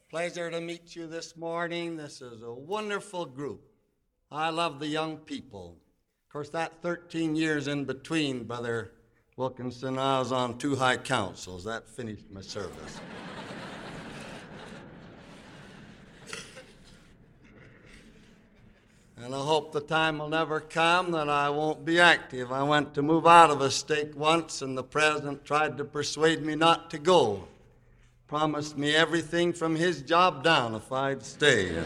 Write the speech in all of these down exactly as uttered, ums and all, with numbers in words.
Pleasure to meet you this morning. This is a wonderful group. I love the young people. Of course, that thirteen years in between, Brother Wilkinson, I was on two high councils. That finished my service. And I hope the time will never come that I won't be active. I went to move out of a stake once, and the president tried to persuade me not to go. Promised me everything from his job down if I'd stay.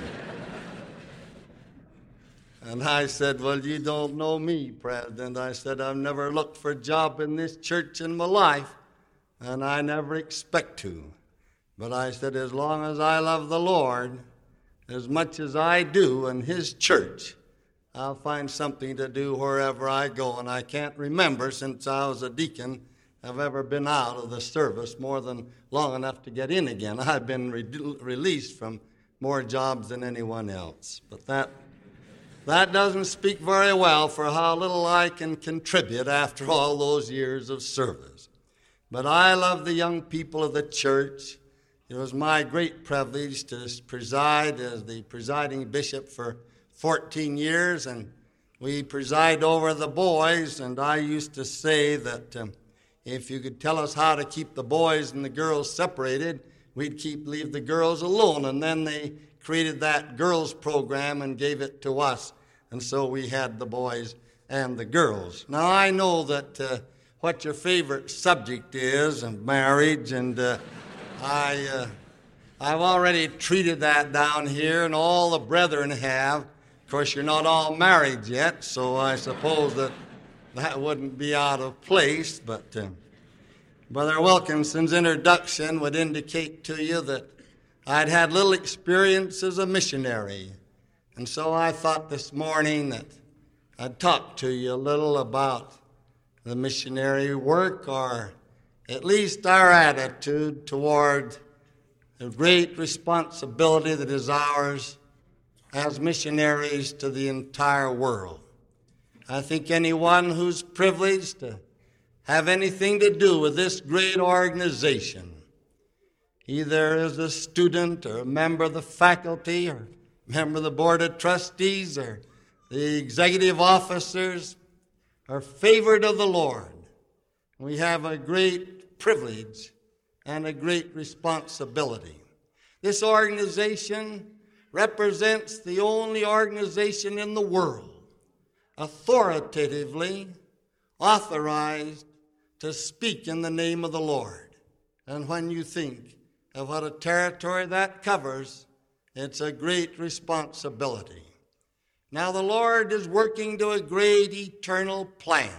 And I said, well, you don't know me, President. I said, I've never looked for a job in this church in my life, and I never expect to. But I said, as long as I love the Lord, as much as I do in his church, I'll find something to do wherever I go. And I can't remember since I was a deacon I've ever been out of the service more than long enough to get in again. I've been re- released from more jobs than anyone else. But that that doesn't speak very well for how little I can contribute after all those years of service. But I love the young people of the church. It was my great privilege to preside as the presiding bishop for fourteen years, and we preside over the boys, and I used to say that um, if you could tell us how to keep the boys and the girls separated, we'd keep leave the girls alone. And then they created that girls program and gave it to us. And so we had the boys and the girls. Now, I know that uh, what your favorite subject is, and marriage, and uh, I, uh, I've already treated that down here, and all the brethren have. Of course, you're not all married yet, so I suppose that that wouldn't be out of place, but uh, Brother Wilkinson's introduction would indicate to you that I'd had little experience as a missionary. And so I thought this morning that I'd talk to you a little about the missionary work, or at least our attitude toward the great responsibility that is ours as missionaries to the entire world. I think anyone who's privileged to have anything to do with this great organization, either as a student or a member of the faculty or a member of the board of trustees or the executive officers, are favored of the Lord. We have a great privilege and a great responsibility. This organization represents the only organization in the world authoritatively authorized to speak in the name of the Lord. And when you think of what a territory that covers, it's a great responsibility. Now the Lord is working to a great eternal plan.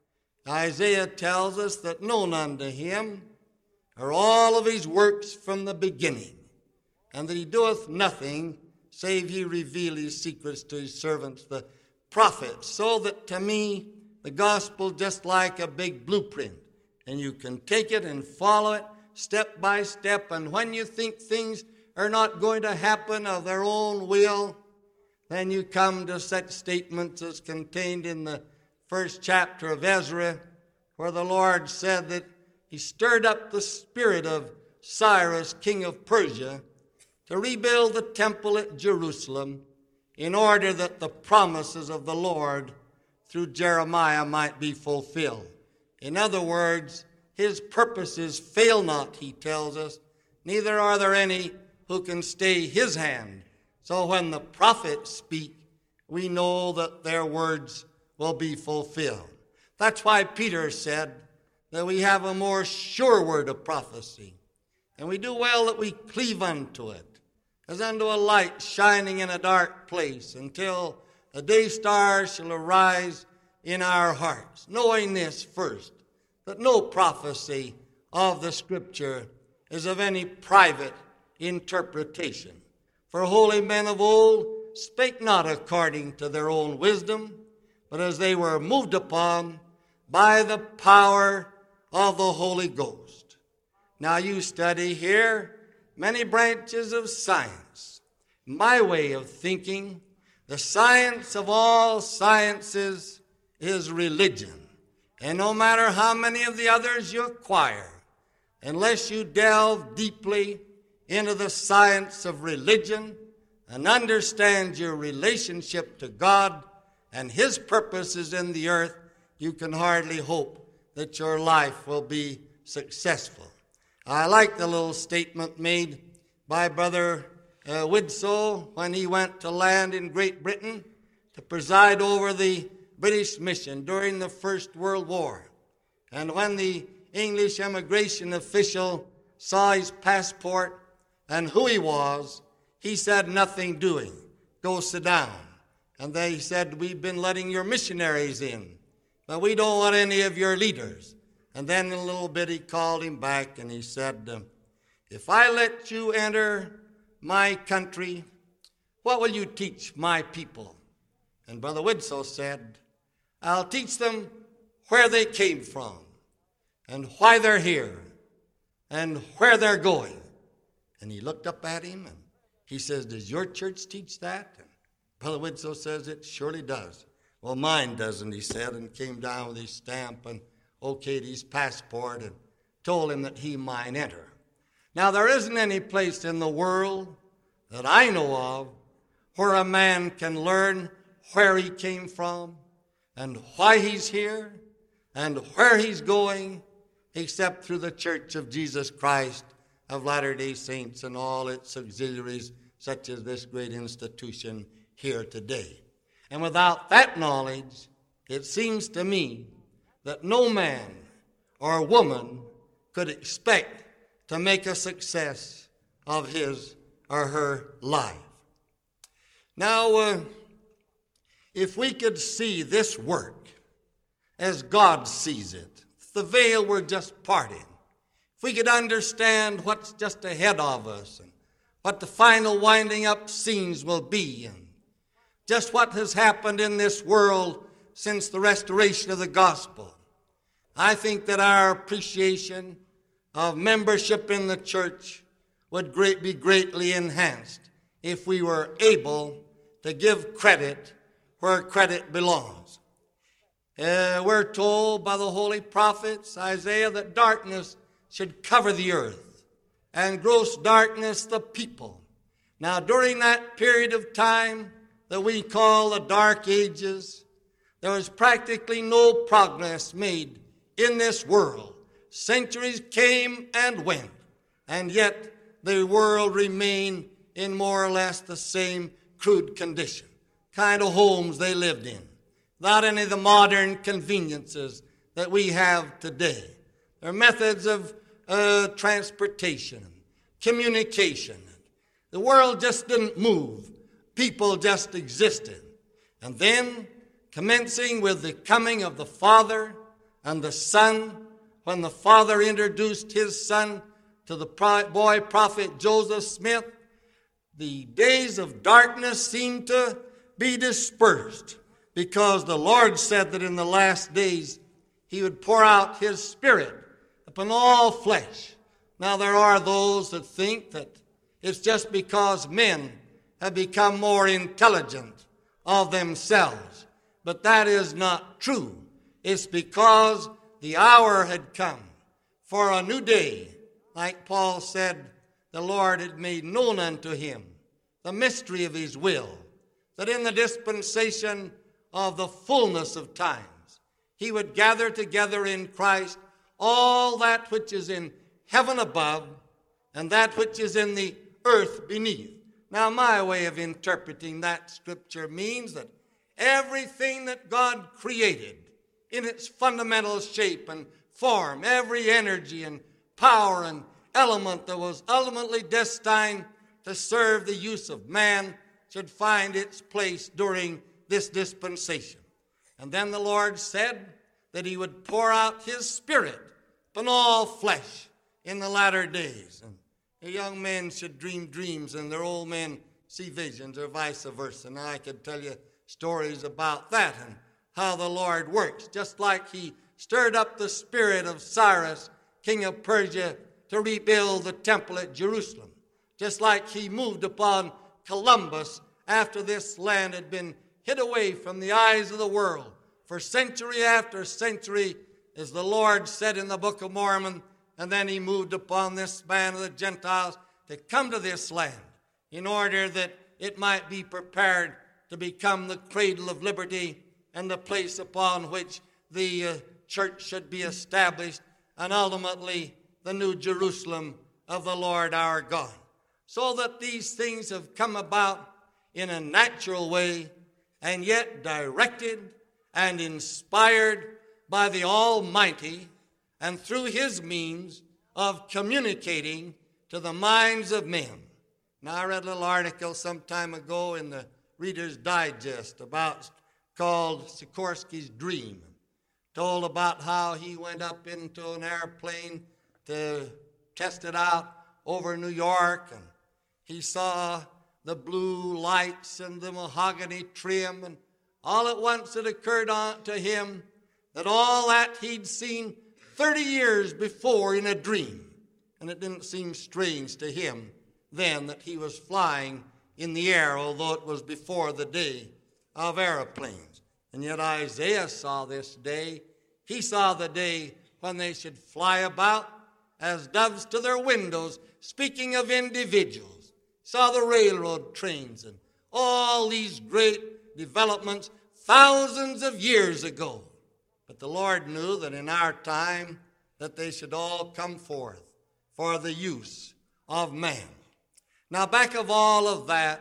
Isaiah tells us that known unto him are all of his works from the beginning, and that he doeth nothing save he reveal his secrets to his servants, the prophets. So that to me, the gospel just like a big blueprint, and you can take it and follow it step by step. And when you think things are not going to happen of their own will, then you come to such statements as contained in the first chapter of Ezra, where the Lord said that he stirred up the spirit of Cyrus, king of Persia, to rebuild the temple at Jerusalem in order that the promises of the Lord through Jeremiah might be fulfilled. In other words, his purposes fail not, he tells us, neither are there any who can stay his hand. So when the prophets speak, we know that their words will be fulfilled. That's why Peter said that we have a more sure word of prophecy, and we do well that we cleave unto it, as unto a light shining in a dark place, until a day star shall arise in our hearts. Knowing this first, that no prophecy of the Scripture is of any private interpretation. For holy men of old spake not according to their own wisdom, but as they were moved upon by the power of the Holy Ghost. Now you study here many branches of science. My way of thinking, the science of all sciences is religion. And no matter how many of the others you acquire, unless you delve deeply into the science of religion and understand your relationship to God and His purposes in the earth, you can hardly hope that your life will be successful. I like the little statement made by Brother uh, Widsoe when he went to land in Great Britain to preside over the British mission during the First World War. And when the English immigration official saw his passport and who he was, he said, "Nothing doing. Go sit down." And they said, "We've been letting your missionaries in, but we don't want any of your leaders." And then in a little bit he called him back and he said, "If I let you enter my country, what will you teach my people?" And Brother Widsoe said, "I'll teach them where they came from and why they're here and where they're going." And he looked up at him and he says, "Does your church teach that?" And Brother Widsoe says, "It surely does." "Well, mine doesn't," he said, and came down with his stamp and okayed his passport and told him that he might enter. Now, there isn't any place in the world that I know of where a man can learn where he came from and why he's here and where he's going except through the Church of Jesus Christ of Latter-day Saints and all its auxiliaries, such as this great institution here today. And without that knowledge, it seems to me that no man or woman could expect to make a success of his or her life. Now, uh, if we could see this work as God sees it, if the veil were just parting, if we could understand what's just ahead of us and what the final winding up scenes will be and just what has happened in this world since the restoration of the gospel, I think that our appreciation of membership in the church would great, be greatly enhanced if we were able to give credit where credit belongs. Uh, we're told by the holy prophets, Isaiah, that darkness should cover the earth and gross darkness the people. Now, during that period of time that we call the Dark Ages, there was practically no progress made in this world. Centuries came and went, and yet the world remained in more or less the same crude condition, kind of homes they lived in, without any of the modern conveniences that we have today. Their methods of uh, transportation, communication. The world just didn't move. People just existed. And then, commencing with the coming of the Father and the Son, when the Father introduced his Son to the boy prophet Joseph Smith, the days of darkness seemed to be dispersed, because the Lord said that in the last days he would pour out his Spirit upon all flesh. Now, there are those that think that it's just because men have become more intelligent of themselves. But that is not true. It's because the hour had come for a new day. Like Paul said, the Lord had made known unto him the mystery of his will, that in the dispensation of the fullness of times, he would gather together in Christ all that which is in heaven above and that which is in the earth beneath. Now, my way of interpreting that scripture means that everything that God created in its fundamental shape and form, every energy and power and element that was ultimately destined to serve the use of man, should find its place during this dispensation. And then the Lord said that he would pour out his Spirit upon all flesh in the latter days. And the young men should dream dreams and their old men see visions, or vice versa. And I could tell you stories about that and how the Lord works, just like he stirred up the spirit of Cyrus, king of Persia, to rebuild the temple at Jerusalem, just like he moved upon Columbus after this land had been hid away from the eyes of the world for century after century, as the Lord said in the Book of Mormon. And then he moved upon this man of the Gentiles to come to this land in order that it might be prepared to become the cradle of liberty and the place upon which the uh, church should be established, and ultimately the new Jerusalem of the Lord our God. So that these things have come about in a natural way, and yet directed and inspired by the Almighty, and through his means of communicating to the minds of men. Now, I read a little article some time ago in the Reader's Digest about called Sikorsky's Dream. Told about how he went up into an airplane to test it out over New York, and he saw the blue lights and the mahogany trim, and all at once it occurred on to him that all that he'd seen thirty years before in a dream. And it didn't seem strange to him then that he was flying in the air, although it was before the day of airplanes. And yet Isaiah saw this day. He saw the day when they should fly about as doves to their windows, speaking of individuals. Saw the railroad trains and all these great developments thousands of years ago. But the Lord knew that in our time that they should all come forth for the use of man. Now, back of all of that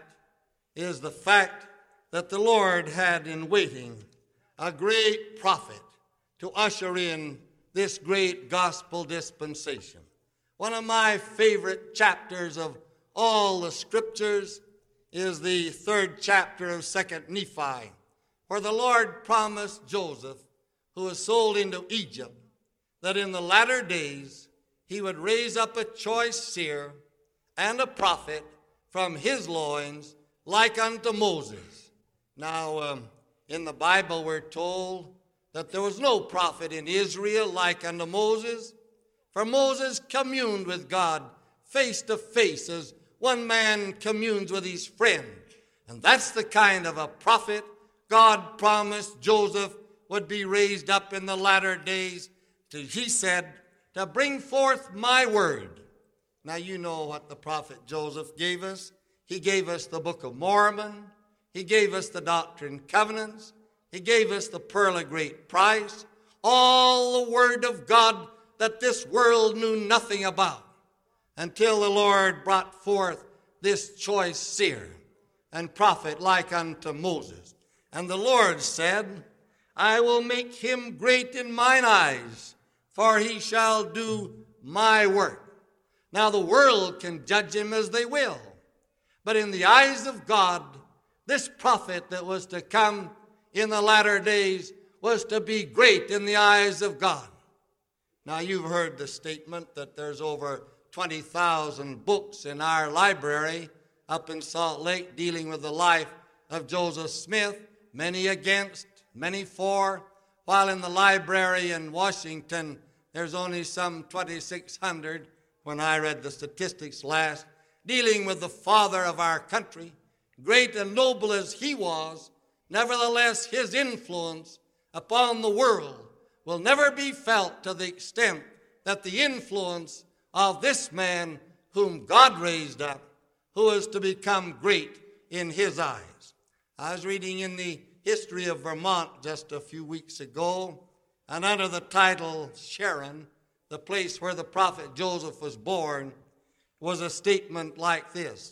is the fact that the Lord had in waiting a great prophet to usher in this great gospel dispensation. One of my favorite chapters of all the scriptures is the third chapter of Second Nephi, where the Lord promised Joseph, who was sold into Egypt, that in the latter days he would raise up a choice seer and a prophet from his loins like unto Moses. Now, um, in the Bible we're told that there was no prophet in Israel like unto Moses, for Moses communed with God face to face as one man communes with his friend. And that's the kind of a prophet God promised Joseph would be raised up in the latter days, to, he said, to bring forth my word. Now you know what the prophet Joseph gave us. He gave us the Book of Mormon. He gave us the Doctrine and Covenants. He gave us the Pearl of Great Price. All the word of God that this world knew nothing about, until the Lord brought forth this choice seer and prophet like unto Moses. And the Lord said, I will make him great in mine eyes, for he shall do my work. Now the world can judge him as they will, but in the eyes of God, this prophet that was to come in the latter days was to be great in the eyes of God. Now you've heard the statement that there's over twenty thousand books in our library up in Salt Lake dealing with the life of Joseph Smith, many against, many for, while in the library in Washington there's only some twenty-six hundred, when I read the statistics last, dealing with the father of our country. Great and noble as he was, nevertheless his influence upon the world will never be felt to the extent that the influence of this man whom God raised up, who is to become great in his eyes. I was reading in the history of Vermont just a few weeks ago, and under the title Sharon, the place where the prophet Joseph was born, was a statement like this.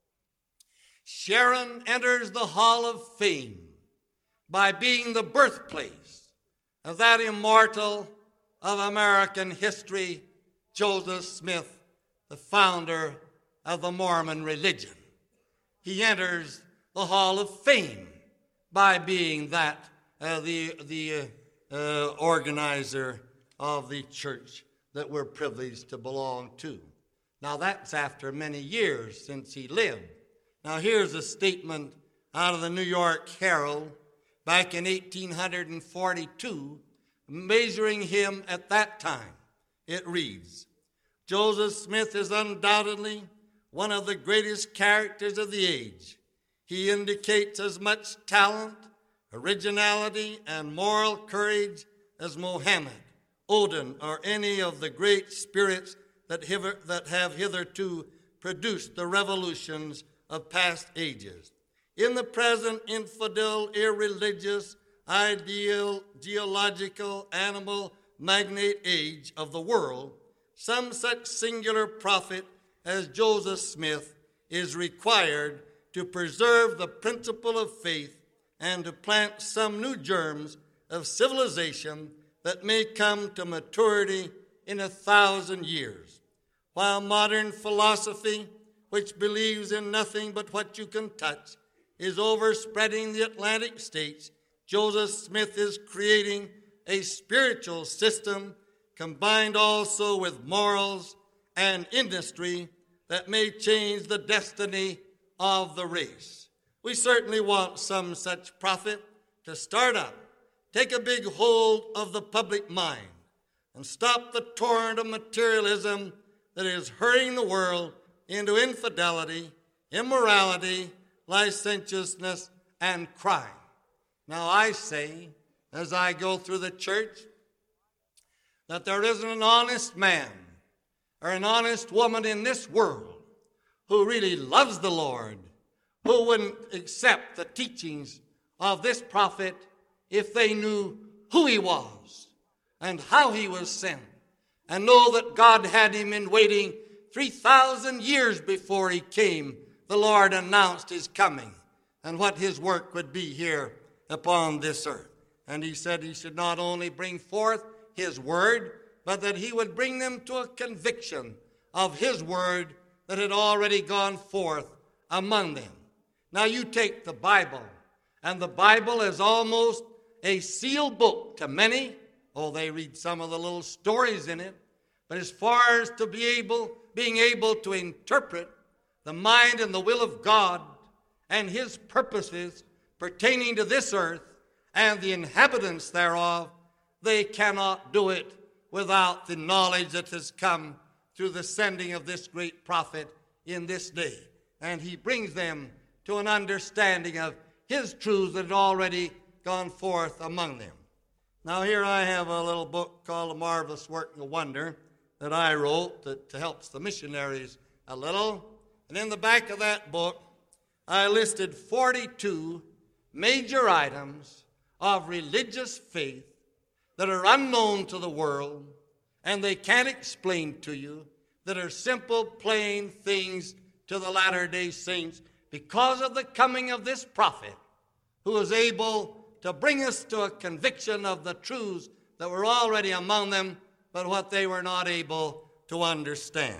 Sharon enters the Hall of Fame by being the birthplace of that immortal of American history, Joseph Smith, the founder of the Mormon religion. He enters the Hall of Fame by being that, uh, the, the uh, uh, organizer of the church that we're privileged to belong to. Now that's after many years since he lived. Now here's a statement out of the New York Herald back in eighteen forty-two, measuring him at that time. It reads, Joseph Smith is undoubtedly one of the greatest characters of the age. He indicates as much talent, originality, and moral courage as Mohammed, Odin, or any of the great spirits that, hither, that have hitherto produced the revolutions of past ages. In the present infidel, irreligious, ideal, geological, animal, magnate age of the world, some such singular prophet as Joseph Smith is required to preserve the principle of faith and to plant some new germs of civilization that may come to maturity in a thousand years. While modern philosophy, which believes in nothing but what you can touch, is overspreading the Atlantic states, Joseph Smith is creating a spiritual system combined also with morals and industry that may change the destiny of the race. We certainly want some such prophet to start up, take a big hold of the public mind, and stop the torrent of materialism that is hurrying the world into infidelity, immorality, licentiousness, and crime. Now I say, as I go through the church, that there isn't an honest man or an honest woman in this world who really loves the Lord, who wouldn't accept the teachings of this prophet if they knew who he was and how he was sent, and know that God had him in waiting three thousand years before he came. The Lord announced his coming and what his work would be here upon this earth. And he said he should not only bring forth his word, but that he would bring them to a conviction of his word that had already gone forth among them. Now you take the Bible, and the Bible is almost a sealed book to many. Oh, they read some of the little stories in it. But as far as to be able, being able to interpret the mind and the will of God and his purposes pertaining to this earth and the inhabitants thereof, they cannot do it without the knowledge that has come through the sending of this great prophet in this day. And he brings them to an understanding of his truths that had already gone forth among them. Now here I have a little book called A Marvelous Work and a Wonder that I wrote that helps the missionaries a little. And in the back of that book, I listed forty-two major items of religious faith that are unknown to the world and they can't explain to you, that are simple, plain things to the Latter-day Saints because of the coming of this prophet who is able to bring us to a conviction of the truths that were already among them, but what they were not able to understand.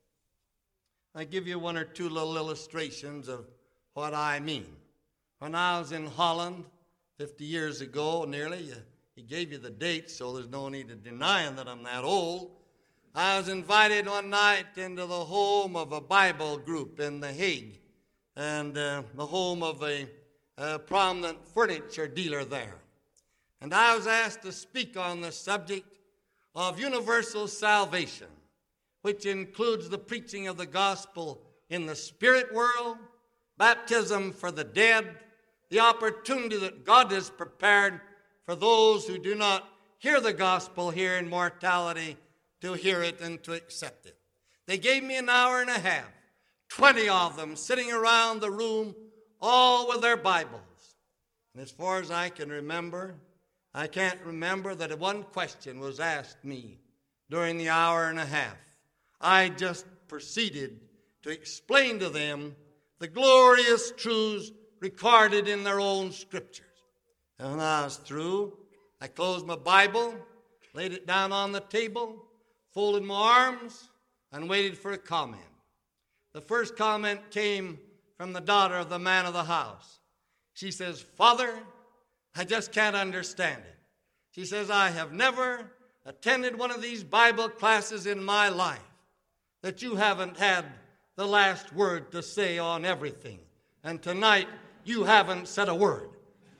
I give you one or two little illustrations of what I mean. When I was in Holland fifty years ago, nearly, he gave you the date, so there's no need of denying that I'm that old. I was invited one night into the home of a Bible group in The Hague, and uh, the home of a, a prominent furniture dealer there. And I was asked to speak on the subject of universal salvation, which includes the preaching of the gospel in the spirit world, baptism for the dead, the opportunity that God has prepared for those who do not hear the gospel here in mortality to hear it and to accept it. They gave me an hour and a half, twenty of them sitting around the room, all with their Bibles. And as far as I can remember, I can't remember that one question was asked me during the hour and a half. I just proceeded to explain to them the glorious truths recorded in their own scriptures. And when I was through, I closed my Bible, laid it down on the table, folded my arms, and waited for a comment. The first comment came from the daughter of the man of the house. She says, "Father, I just can't understand it." She says, "I have never attended one of these Bible classes in my life that you haven't had the last word to say on everything. And tonight, you haven't said a word."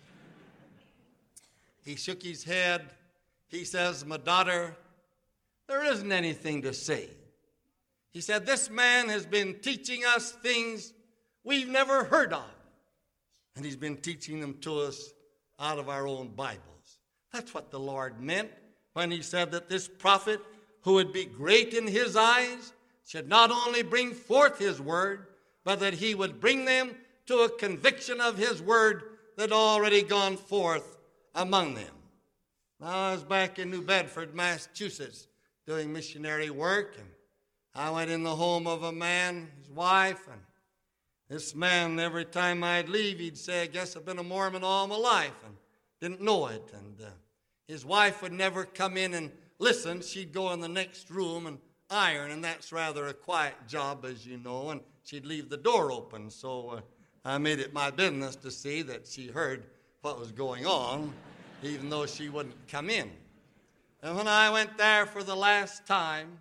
He shook his head. He says, "My daughter, there isn't anything to say." He said, "This man has been teaching us things we've never heard of. And he's been teaching them to us out of our own Bibles." That's what the Lord meant when he said that this prophet, who would be great in his eyes, should not only bring forth his word, but that he would bring them to a conviction of his word that had already gone forth among them. Now, I was back in New Bedford, Massachusetts, doing missionary work, and I went in the home of a man, his wife, and this man, every time I'd leave, he'd say, I guess I've been a Mormon all my life, and didn't know it. And uh, his wife would never come in and listen. She'd go in the next room and iron, and that's rather a quiet job, as you know, and she'd leave the door open. So uh, I made it my business to see that she heard what was going on, even though she wouldn't come in. And when I went there for the last time,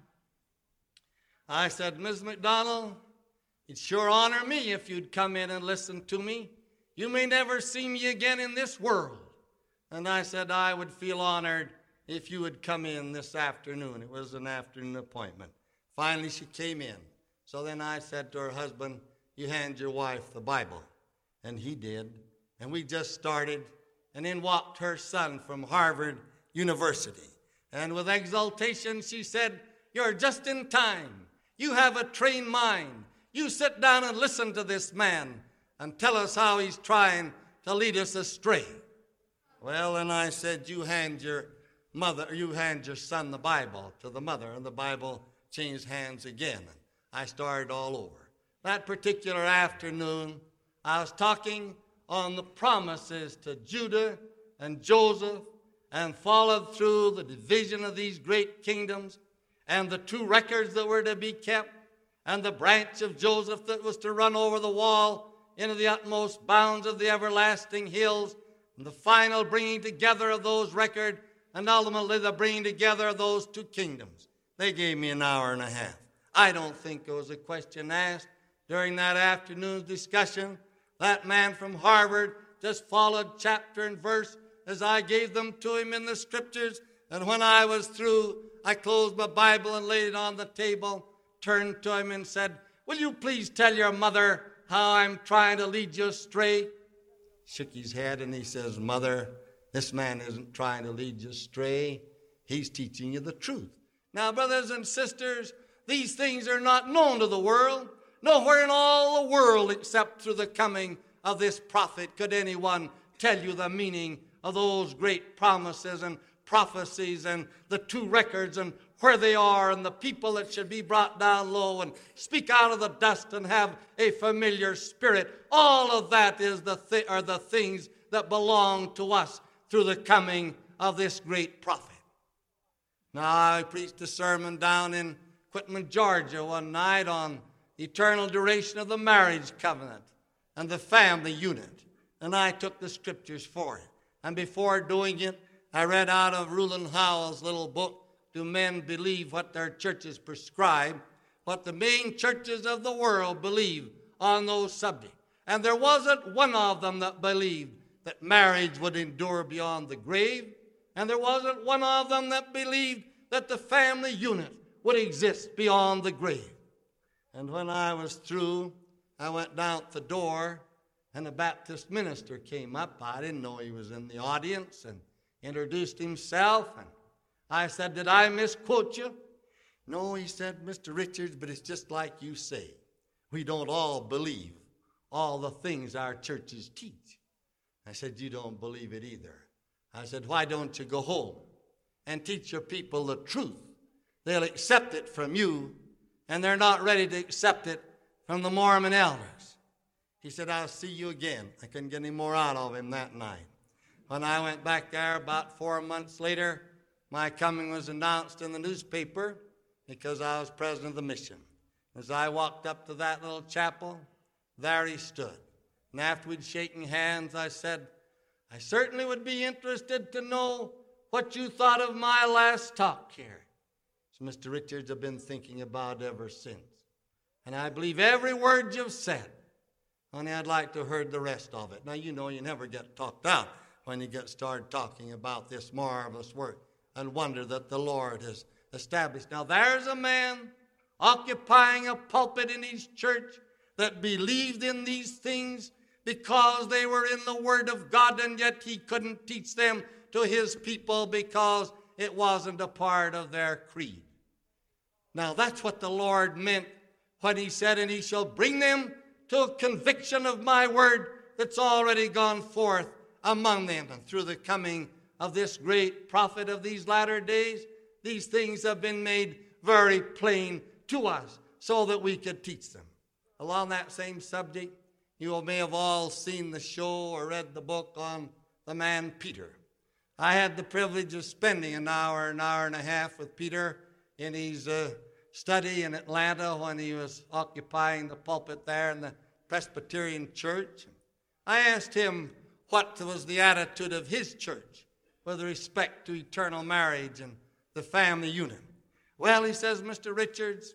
I said, Miz McDonald, it'd sure honor me if you'd come in and listen to me. You may never see me again in this world. And I said, I would feel honored if you would come in this afternoon. It was an afternoon appointment. Finally, she came in. So then I said to her husband, you hand your wife the Bible. And he did. And we just started. And in walked her son from Harvard University. And with exultation, she said, you're just in time. You have a trained mind. You sit down and listen to this man and tell us how he's trying to lead us astray. Well, and I said, you hand your mother, you hand your son the Bible to the mother, and the Bible changed hands again. And I started all over. That particular afternoon, I was talking on the promises to Judah and Joseph, and followed through the division of these great kingdoms, and the two records that were to be kept, and the branch of Joseph that was to run over the wall into the utmost bounds of the everlasting hills, and the final bringing together of those records, and ultimately the bringing together of those two kingdoms. They gave me an hour and a half. I don't think there was a question asked during that afternoon's discussion. That man from Harvard just followed chapter and verse as I gave them to him in the scriptures. And when I was through, I closed my Bible and laid it on the table, turned to him and said, will you please tell your mother how I'm trying to lead you astray? Shook his head and he says, Mother, this man isn't trying to lead you astray. He's teaching you the truth. Now, brothers and sisters, these things are not known to the world. Nowhere in all the world except through the coming of this prophet could anyone tell you the meaning of those great promises and prophecies and the two records and where they are and the people that should be brought down low and speak out of the dust and have a familiar spirit. All of that is the th- are the things that belong to us through the coming of this great prophet. Now, I preached a sermon down in Quitman, Georgia one night on the eternal duration of the marriage covenant and the family unit. And I took the scriptures for it. And before doing it, I read out of Rowland Howell's little book, Do Men Believe What Their Churches Prescribe? What the main churches of the world believe on those subjects. And there wasn't one of them that believed that marriage would endure beyond the grave. And there wasn't one of them that believed that the family unit would exist beyond the grave. And when I was through, I went down the door, and a Baptist minister came up. I didn't know he was in the audience, and introduced himself. And I said, did I misquote you? No, he said, Mister Richards, but it's just like you say. We don't all believe all the things our churches teach. I said, you don't believe it either. I said, why don't you go home and teach your people the truth? They'll accept it from you, and they're not ready to accept it from the Mormon elders. He said, I'll see you again. I couldn't get any more out of him that night. When I went back there about four months later, my coming was announced in the newspaper because I was president of the mission. As I walked up to that little chapel, there he stood. And after we'd shaken hands, I said, I certainly would be interested to know what you thought of my last talk here. So Mister Richards, I've been thinking about it ever since. And I believe every word you've said. Only I'd like to have heard the rest of it. Now, you know you never get talked out when you get started talking about this marvelous work and wonder that the Lord has established. Now, there's a man occupying a pulpit in his church that believed in these things because they were in the Word of God, and yet he couldn't teach them to his people because it wasn't a part of their creed. Now that's what the Lord meant when he said, and he shall bring them to a conviction of my word that's already gone forth among them. And through the coming of this great prophet of these latter days, these things have been made very plain to us so that we could teach them. Along that same subject, you may have all seen the show or read the book on the man Peter. I had the privilege of spending an hour, an hour and a half with Peter in his uh, study in Atlanta when he was occupying the pulpit there in the Presbyterian church. I asked him what was the attitude of his church with respect to eternal marriage and the family unit. Well, he says, Mister Richards,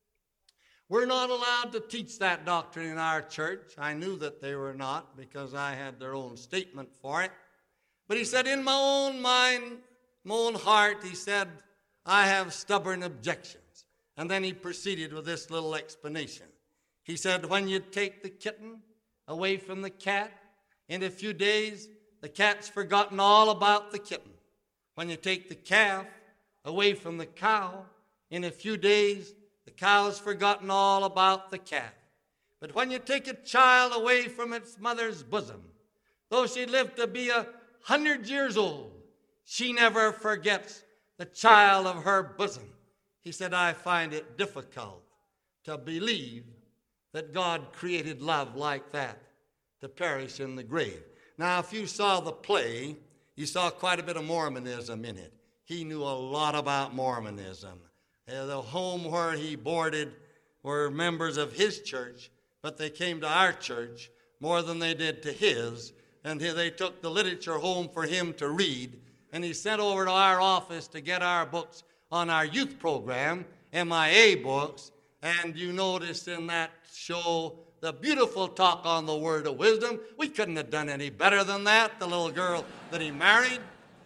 we're not allowed to teach that doctrine in our church. I knew that they were not because I had their own statement for it. But he said, in my own mind, my own heart, he said, I have stubborn objections. And then he proceeded with this little explanation. He said, when you take the kitten away from the cat, in a few days, the cat's forgotten all about the kitten. When you take the calf away from the cow, in a few days, the cow's forgotten all about the calf. But when you take a child away from its mother's bosom, though she lived to be a hundred years old, she never forgets the child of her bosom. He said, I find it difficult to believe that God created love like that to perish in the grave. Now, if you saw the play, you saw quite a bit of Mormonism in it. He knew a lot about Mormonism. Uh, the home where he boarded were members of his church, but they came to our church more than they did to his, and they took the literature home for him to read, and he sent over to our office to get our books on our youth program, M I A books, and you noticed in that show the beautiful talk on the word of wisdom. We couldn't have done any better than that, the little girl that he married.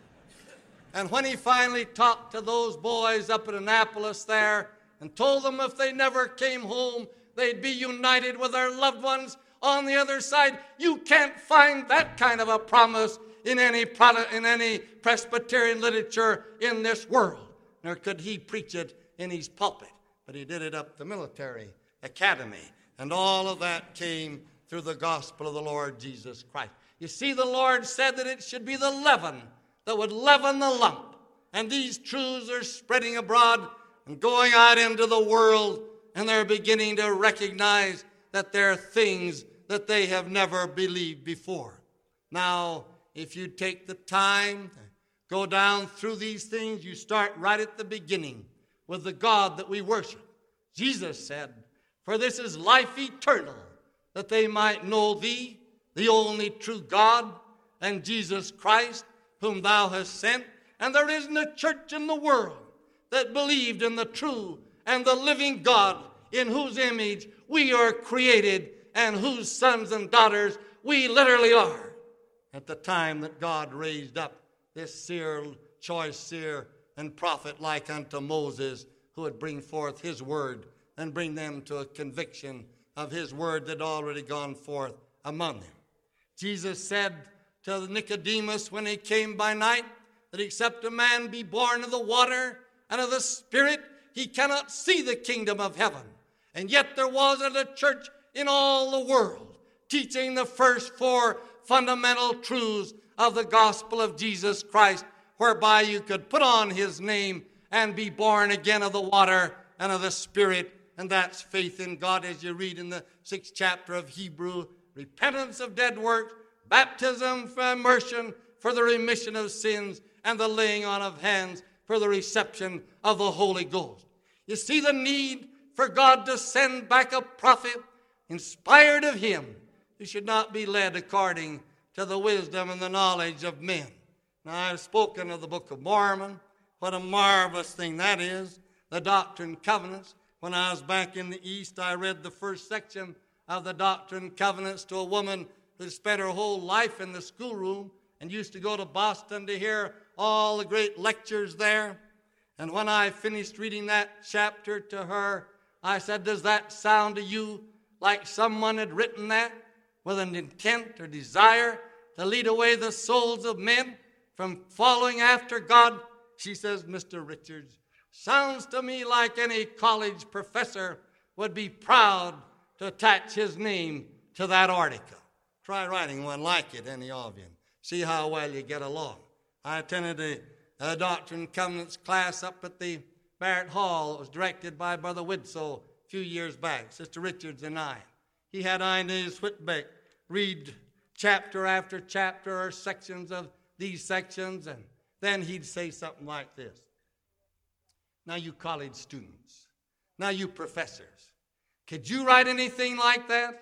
And when he finally talked to those boys up at Annapolis there and told them if they never came home, they'd be united with their loved ones on the other side, you can't find that kind of a promise in any product, in any Presbyterian literature in this world. Nor could he preach it in his pulpit, but he did it up the military academy. And all of that came through the gospel of the Lord Jesus Christ. You see, the Lord said that it should be the leaven that would leaven the lump. And these truths are spreading abroad and going out into the world, and they're beginning to recognize that they're things that they have never believed before. Now, if you take the time to go down through these things, you start right at the beginning with the God that we worship. Jesus said, for this is life eternal, that they might know thee, the only true God, and Jesus Christ, whom thou hast sent. And there isn't a church in the world that believed in the true and the living God, in whose image we are created and whose sons and daughters we literally are. At the time that God raised up this seer, choice seer and prophet like unto Moses, who would bring forth his word and bring them to a conviction of his word that had already gone forth among them. Jesus said to Nicodemus when he came by night that except a man be born of the water and of the Spirit, he cannot see the kingdom of heaven. And yet there wasn't a church in all the world teaching the first four fundamental truths of the gospel of Jesus Christ, whereby you could put on his name and be born again of the water and of the Spirit. And that's faith in God, as you read in the sixth chapter of Hebrew. Repentance of dead works, baptism for immersion for the remission of sins, and the laying on of hands for the reception of the Holy Ghost. You see the need for God to send back a prophet inspired of him who should not be led according to the wisdom and the knowledge of men. Now, I've spoken of the Book of Mormon. What a marvelous thing that is, the Doctrine and Covenants. When I was back in the East, I read the first section of the Doctrine and Covenants to a woman who spent her whole life in the schoolroom and used to go to Boston to hear all the great lectures there. And when I finished reading that chapter to her, I said, does that sound to you like someone had written that with an intent or desire to lead away the souls of men from following after God? She says, Mister Richards, Sounds to me like any college professor would be proud to attach his name to that article. Try writing one like it, any of you. See how well you get along. I attended a, a Doctrine and Covenants class up at the Barrett Hall. It was directed by Brother Widsoe a few years back, Sister Richards and I. He had Inez Whitbeck read chapter after chapter or sections of these sections, and then he'd say something like this. Now you college students, now you professors, could you write anything like that?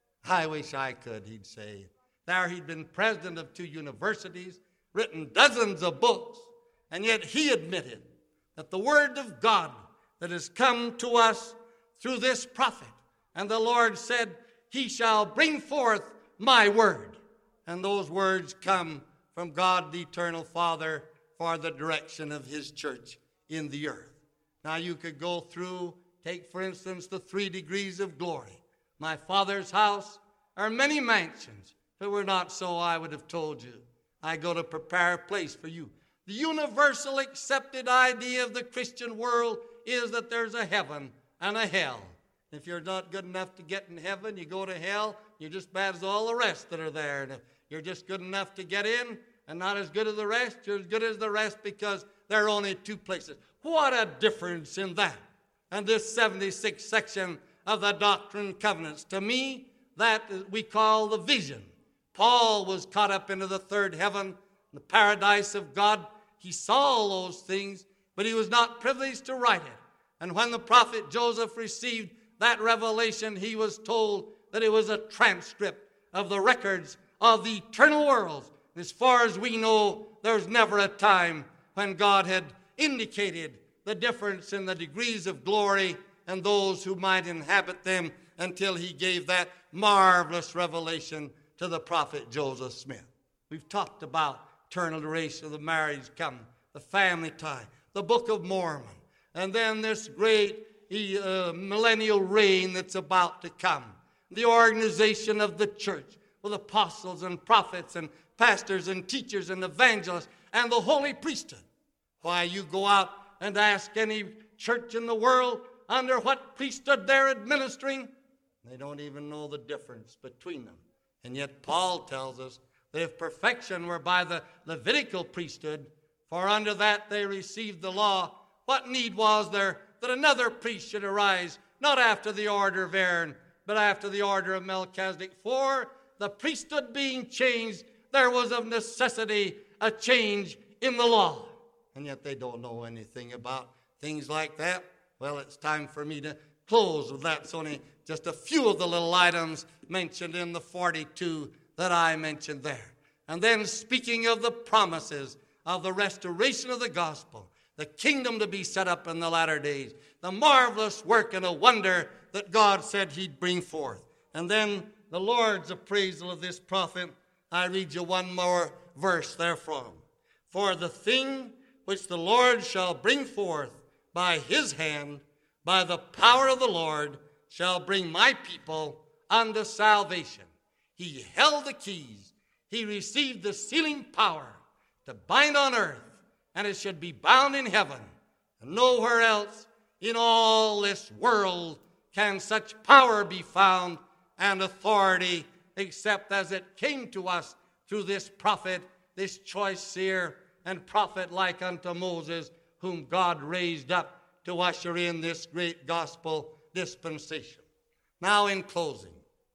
I wish I could, he'd say. There he'd been president of two universities, written dozens of books, and yet he admitted that the word of God that has come to us through this prophet, and the Lord said, he shall bring forth my word. And those words come from God the eternal Father for the direction of his church in the earth. Now you could go through, take for instance the three degrees of glory. My Father's house are many mansions. If it were not so, I would have told you. I go to prepare a place for you. The universal accepted idea of the Christian world is that there's a heaven and a hell. If you're not good enough to get in heaven, you go to hell, you're just bad as all the rest that are there. And if you're just good enough to get in and not as good as the rest, you're as good as the rest because there are only two places. What a difference in that. And this seventy-sixth section of the Doctrine and Covenants, to me, that we call the vision. Paul was caught up into the third heaven, the paradise of God. He saw all those things, but he was not privileged to write it. And when the prophet Joseph received that revelation, he was told that it was a transcript of the records of the eternal worlds. As far as we know, there's never a time when God had indicated the difference in the degrees of glory and those who might inhabit them until he gave that marvelous revelation to the prophet Joseph Smith. We've talked about eternal duration of the marriage coming, the family tie, the Book of Mormon, and then this great uh, millennial reign that's about to come, the organization of the church with apostles and prophets and pastors and teachers and evangelists and the holy priesthood. Why, you go out and ask any church in the world under what priesthood they're administering, they don't even know the difference between them. And yet Paul tells us that if perfection were by the Levitical priesthood, for under that they received the law, what need was there that another priest should arise, not after the order of Aaron, but after the order of Melchizedek? For the priesthood being changed, there was of necessity a change in the law. And yet they don't know anything about things like that. Well, it's time for me to close with that. It's only just a few of the little items mentioned in the forty-two that I mentioned there. And then speaking of the promises of the restoration of the gospel, the kingdom to be set up in the latter days, the marvelous work and a wonder that God said he'd bring forth. And then the Lord's appraisal of this prophet. I read you one more verse therefrom. For the thing which the Lord shall bring forth by his hand, by the power of the Lord, shall bring my people unto salvation. He held the keys. He received the sealing power to bind on earth, and it should be bound in heaven. And nowhere else in all this world can such power be found and authority except as it came to us through this prophet, this choice seer and prophet like unto Moses, whom God raised up to usher in this great gospel dispensation. Now in closing,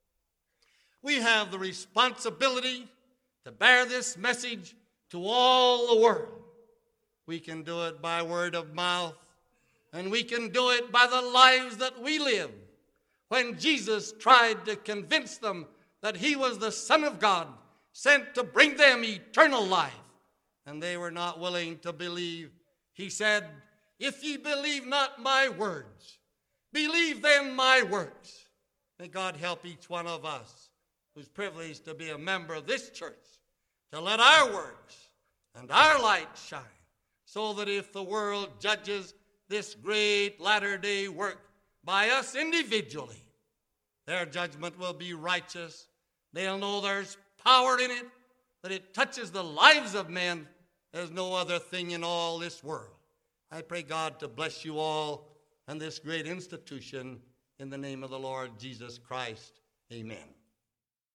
we have the responsibility to bear this message to all the world. We can do it by word of mouth, and we can do it by the lives that we live. When Jesus tried to convince them that he was the Son of God, sent to bring them eternal life, and they were not willing to believe, he said, if ye believe not my words, believe then my works. May God help each one of us who's privileged to be a member of this church to let our works and our light shine, so that if the world judges this great latter-day work by us individually, their judgment will be righteous. They'll know there's power in it, that it touches the lives of men as no other thing in all this world. I pray God to bless you all and this great institution in the name of the Lord Jesus Christ. Amen.